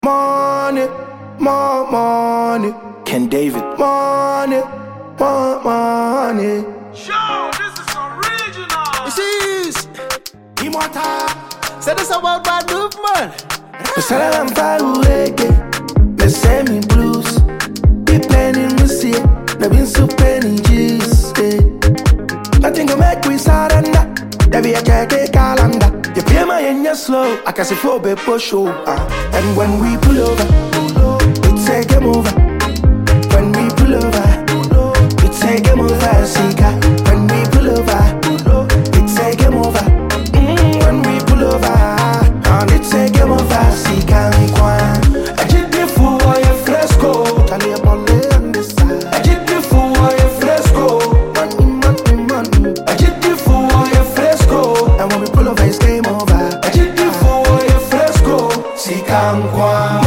Money, more money. Ken David. Money, more money. Yo, this is original. This is Immortal. Say this about bad movement. The Salam Faruege. The semi blues. Be planning to see. The been so penny G's. Nothing go make we surrender. There be a check calendar. You play my in your slow. I can see flow be push over. And when we pull over, it's a game over. When we pull over, it's a game over. Sika. When we pull over, it's a game over. When we pull over, and it's a game over. Sika nkwan. I did the fool or your fresco. Tell you about it on this side. I did the fool or your fresco. Money. I did the fool or your fresco. And when we pull over, it's game over. I did the fool or your fresco. Sika nkwan.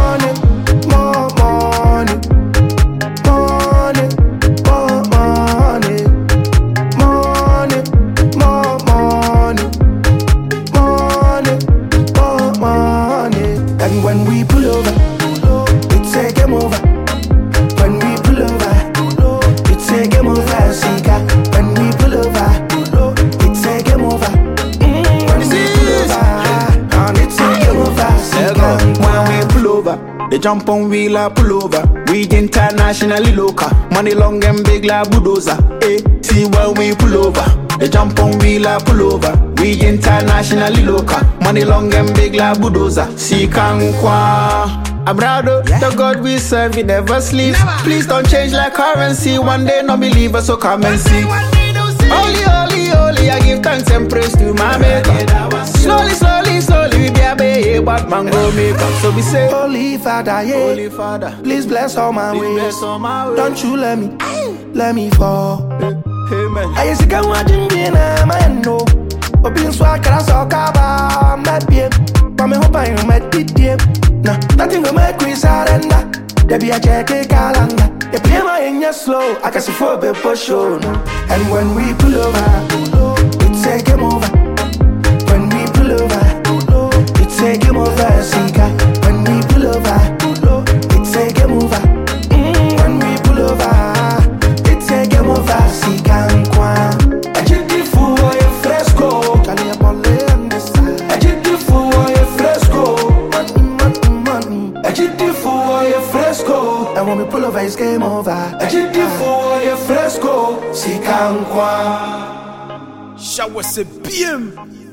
And when we pull over, it's a game over. When we pull over, it's a game over. Sika. When we pull over, it's a game over. When we pull over, and it's a game over. Sika. When we pull over, they jump on wheel or pull over. We internationally local. Money long and big like bulldozer. Hey, see when we pull over, they jump on wheel or pull over. We internationally local. Money long and big like bulldozer. Sika nkwan. Abrado, the God we serve, he never sleeps. Please don't change like currency. One day no believers, so come and see. Holy, I give thanks and praise to my maker. Slowly, we be a baby, but man go make up. So we say, Holy Father, yeah. Holy Father, Please bless all my ways. bless all my ways. Don't you let me fall. Amen. I used to come watching me na my no. But being swag, I saw Kaba, I'm not bien. But me hope I met it, nah, nothing will make we surrender. There be a check calendar. You play my in your slow. I can see for be push on. And when we pull over, it's a game over. When we pull over, it's a game over. Sika. When we pull over, it's a game over. When we pull over, it's a game over. Sika nkwan. I did the fool or your fresco. Tell you about it on this side. I did the fool or your fresco. Money. I did the fool or your fresco. And when we pull over, it's game over. I did the fool or your fresco. Sika nkwan. Shower c'est bien.